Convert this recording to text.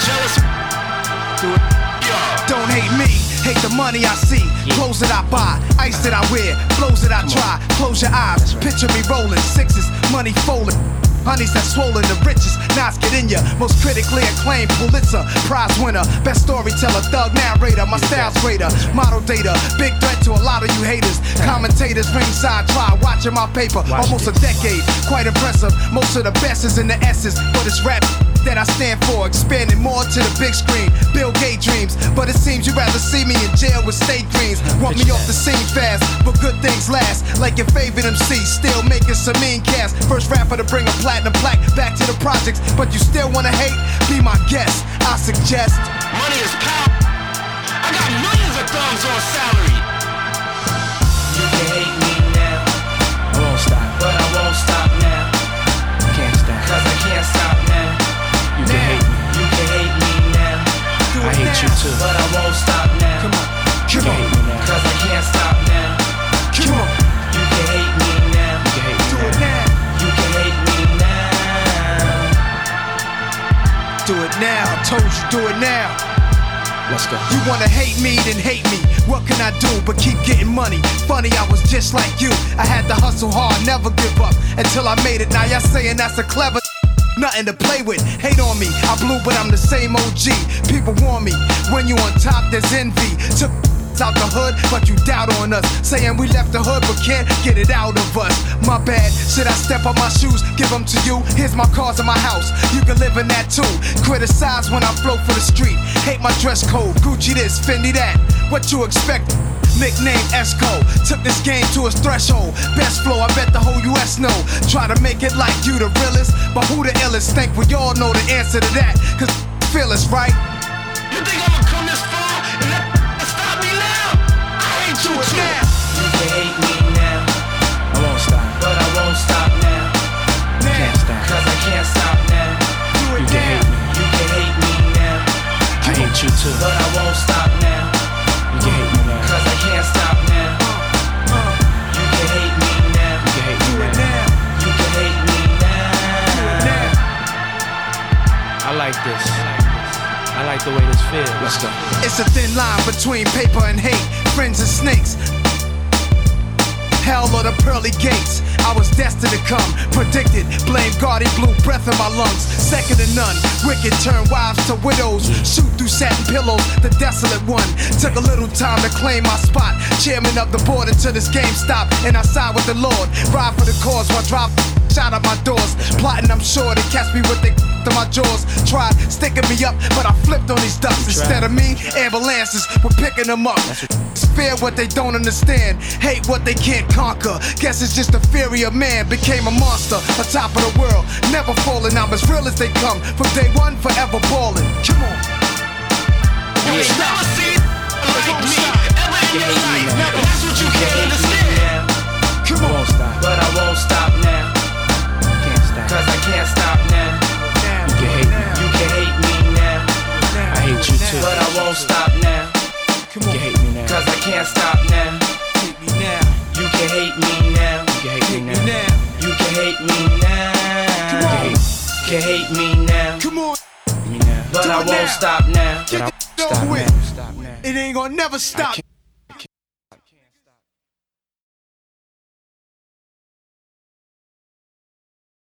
jealous. Do it. Don't hate me, hate the money I see. Clothes that I buy, ice that I wear, flows that I try. Close your eyes, picture me rolling sixes, money folding. Honeys that swollen the richest, knots get in ya. Most critically acclaimed Pulitzer Prize winner, best storyteller, thug narrator. My style's greater, model data, big threat to a lot of you haters. Commentators ringside try watching my paper, almost a decade, quite impressive. Most of the best is in the S's, but it's rap that I stand for, expanding more to the big screen. Bill Gates dreams, but it seems you'd rather see me in jail with state greens. Want me off the scene fast, but good things last. Like your favorite MC, still making some mean cast. First rapper to bring a platinum plaque back to the projects, but you still wanna hate? Be my guest, I suggest. Money is power. I got millions of thumbs on salary. You can hate me now, I won't stop. but I won't stop now. Can't stop. Cause I can't stop now. You can hate me. You can hate me now, I hate you too. but I won't stop now. Come on, You come can hate on, me now. Cause I can't stop now. come on. You can hate me now. You can hate me Do it now. now, You can hate me now. do it now. Told you, do it now. Let's go. You wanna hate me, then hate me. What can I do but keep getting money? Funny, I was just like you. I had to hustle hard, never give up until I made it. Now y'all saying that's a clever. Nothing to play with, hate on me. I blew, but I'm the same OG. People warn me, when you on top, there's envy. Took out the hood, but you doubt on us. Saying we left the hood, but can't get it out of us. My bad, should I step on my shoes, give them to you? Here's my cars in my house, you can live in that too. Criticize when I flow for the street. Hate my dress code, Gucci this, Fendi that. What you expect? Nickname Esco, took this game to its threshold. Best flow, I bet the whole US know. Try to make it like you the realest, but who the illest? Think we all know the answer to that, cause feel us, right? You think I'ma come this far and that stop me now? I hate you Do it too. now, You can hate me now, I won't stop. but I won't stop now. Can't now, stop. Cause I can't stop now. do You it can now. hate me. You can hate me now, I hate you too. but I won't stop now. You can hate me now. Cause I can't stop now. You can hate me now. You can hate me Do it now. now, You can hate me now. now. I like this. I like the way this feels. Let's go. It's a thin line between paper and hate, friends and snakes. Hell or the pearly gates. I was destined to come, predicted. Blame God, he blew breath in my lungs. Second to none. Wicked turn wives to widows. Shoot through satin pillows, the desolate one. Took a little time to claim my spot. Chairman of the board until this game stopped. And I side with the Lord. Ride for the cause while drop shot at my doors. Plotting, I'm sure they catch me with they to my jaws. Tried sticking me up, but I flipped on these ducks. Instead of me, ambulances were picking them up. Fear what they don't understand, hate what they can't conquer. Guess it's just the fury of man became a monster, on top of the world, never falling. I'm as real as they come, from day one, forever balling. Come on. You ain't never seen like me ever in your life. That's what you can't understand. Come I on. won't stop. But I won't stop now. Can't stop. Cause I can't stop now. Now, You can hate me. You can hate me now, I hate you too. but I won't stop now. Come You on. can hate me now. Cause I can't stop now. Hate me now. You can hate me now. You can hate Hate me me now. now. You can hate me now. Come on. Can hate me now. Come on. Me now. But Do I it won't now. stop now. Get But the Stop over with. now. Stop now. It ain't gonna never stop.